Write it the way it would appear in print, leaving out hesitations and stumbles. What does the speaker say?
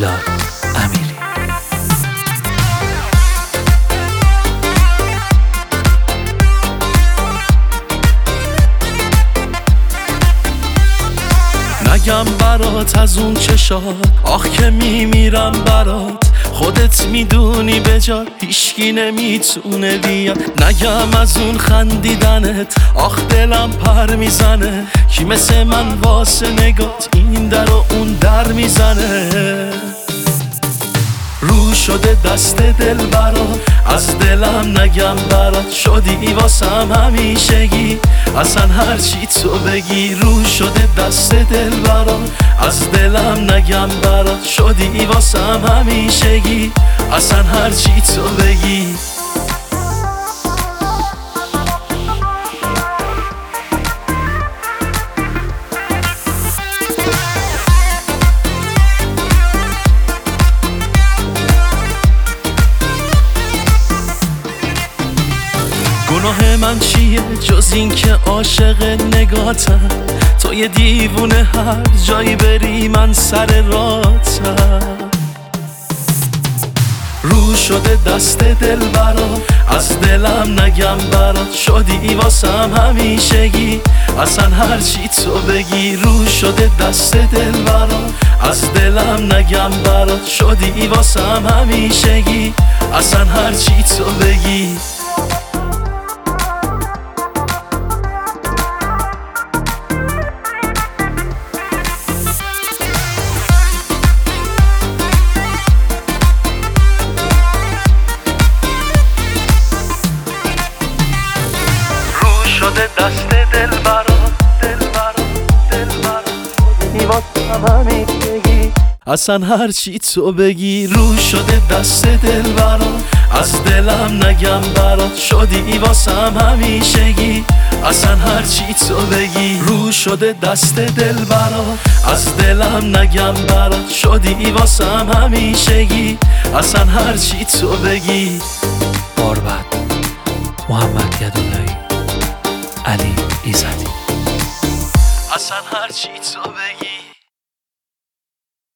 میلاد امیری. نگم برات از اون چشات، آخ که میمیرم برات، خودت میدونی بجات هیشکی نمیتونه بیاد. نگم از اون خندیدنت، آخ دلم پر میزنه، کی مثل من واسه نگات این در و اون در میزنه. رو شده دست دل برات، از دلم نگم برات، شدی واسم همیشگی، اصلا هرچی تو بگی. رو شده دست دل برات، از دلم نگم برات، شدی واسم همیشگی، اصلا هرچی تو بگی. گناه من چیه جز این که عاشق نگاتم، تو یه دیوونه هر جایی بری من سر راتم. رو شده دست دل برات، از دلم نگم برات، شدی واسم همیشگی، اصلا هرچی تو بگی. رو شده دست دل برات، از دلم نگم برات، شدی واسم همیشگی، اصلا هرچی تو بگی. شده دست دل برات، دل برات، همیشگی، اصلا هرچی تو بگی. رو شده دست دل برات، از دلم نگم برات، شدی واسم همیشگی، اصلا هرچی تو بگی. رو شده دست دل برات، از دلم نگم برات، شدی واسم همیشگی، اصلا هرچی تو بگی. باربد، محمد گدولایی، علی ایزدی. اصلا هرچی تو بگی.